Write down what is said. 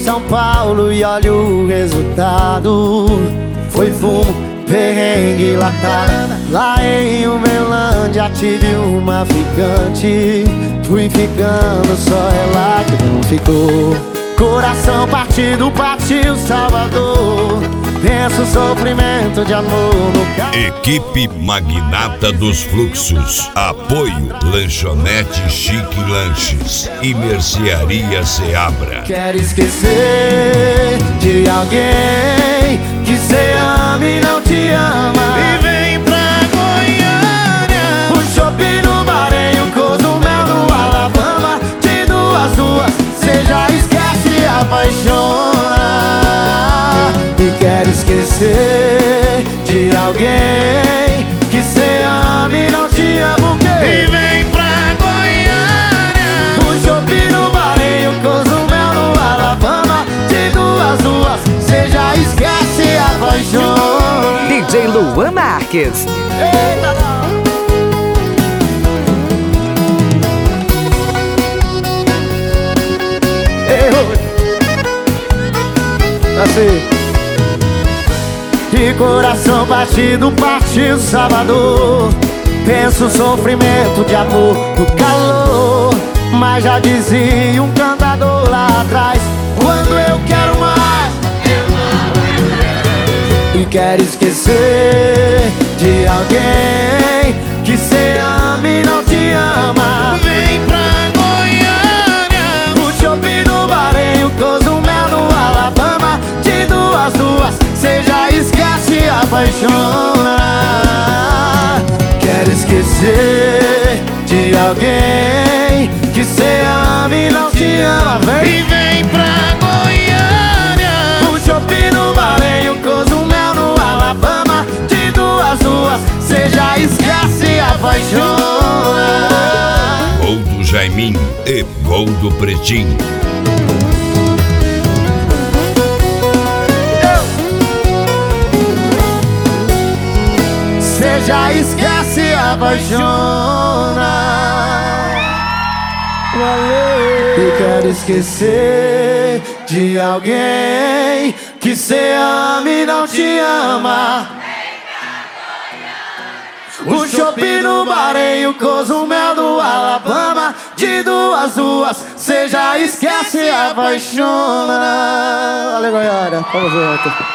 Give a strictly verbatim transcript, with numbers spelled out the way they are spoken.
São Paulo e olha o resultado. Foi fumo, perrengue, latada. Lá em Uberlândia tive uma ficante. Fui ficando, só ela que não ficou. Coração partido, partiu Salvador. Penso sofrimento de amor no carro. Equipe Magnata dos Fluxos. Apoio Lanchonete Chique Lanches e Mercearia Seabra. Quero esquecer de alguém que cê ama e não te ama. E vem pra Goiânia. O shopping no Maranhão, Cozumel no Alabama. De duas duas, cê já esquece e apaixona. E quero esquecer de alguém que cê ama e não te ama. O quê? E vem pra Goiânia. O shopping no Maranhão, Cozumel no Alabama. De duas duas, cê já esquece e apaixona. D J Luan Marques. Eita! Assim. E coração batido, partiu Salvador. Penso sofrimento de amor no calor. Mas já dizia um cantador lá atrás: quando eu quero mais, eu não. E quero esquecer de alguém que cê ama e não te ama. Vem pra Goiânia. O shopping no Maranhão, Cozumel no Alabama. De duas duas, cê já esquece e apaixona. Quero esquecer de alguém que cê ama e não te ama. Vem. E vem pra Goiânia. O shopping no Maranhão, Cozumel no Alabama. De duas duas, cê já esquece e apaixona. Gol do Jaiminho e gol do Pretinho. Cê já esquece e apaixona. Valeu. E quero esquecer de alguém que cê ama e não te ama. O shopping no Maranhão, Cozumel no Alabama. De duas duas, cê já esquece e apaixona. Valeu, Goiânia, tamo junto.